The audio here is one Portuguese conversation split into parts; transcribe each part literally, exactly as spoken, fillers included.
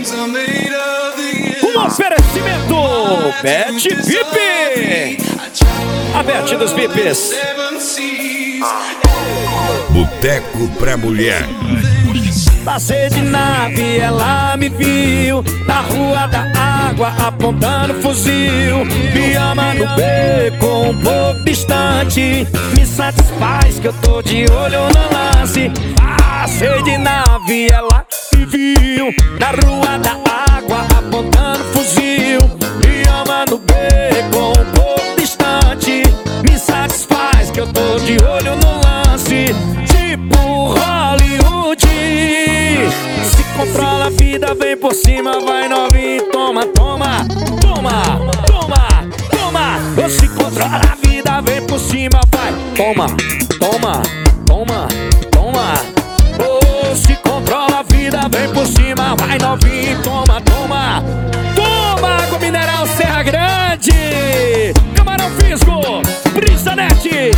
Um oferecimento Bet V I P, a Bet dos V I Ps. Boteco pra mulher. Passei de nave, ela me viu na rua da água, apontando fuzil. Me ama no beco, um pouco distante. Me satisfaz que eu tô de olho no lance. Passei de nave, ela me viu na rua da água, apontando fuzil. Me ama no beco, um pouco distante. Me satisfaz que eu tô de olho no lance. Tipo Hollywood, se controla a vida, vem por cima, vai novinho, toma, toma, toma, toma, toma. Ou se controla a vida, vem por cima, vai, toma, toma, toma, toma. Ou se controla a vida, vem por cima, vai novinho, toma, toma, toma. Água mineral Serra Grande, Camarão Fisgo, Brisanete,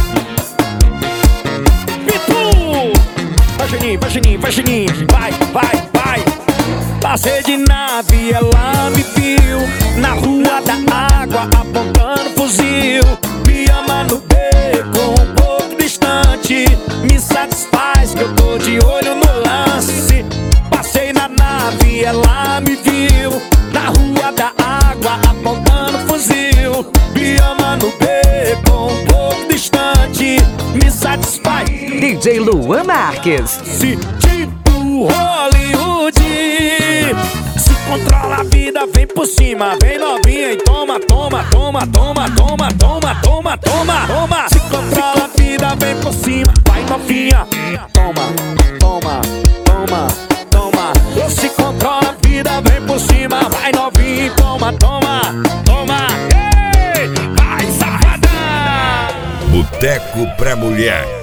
vai Juninho, vai Juninho, vai Juninho, vai, vai, vai. Passei de nave, ela me viu na rua da água, apontando fuzil. Me ama no beco, um pouco distante. Me satisfaz que eu tô de olho no lance. Passei na nave, ela me viu na rua da água, apontando fuzil. Me ama no beco, um pouco distante. Me satisfaz. D J Luan Marques. Se tipo Hollywood, se controla a vida, vem por cima, vem novinha e toma, toma, toma, toma, toma, toma, toma, toma, toma. Se controla a vida, vem por cima, vai novinha, toma, toma, toma, toma. Se controla a vida, vem por cima, vai novinha e toma, toma, toma. Ei, vai safada. Boteco pra mulher.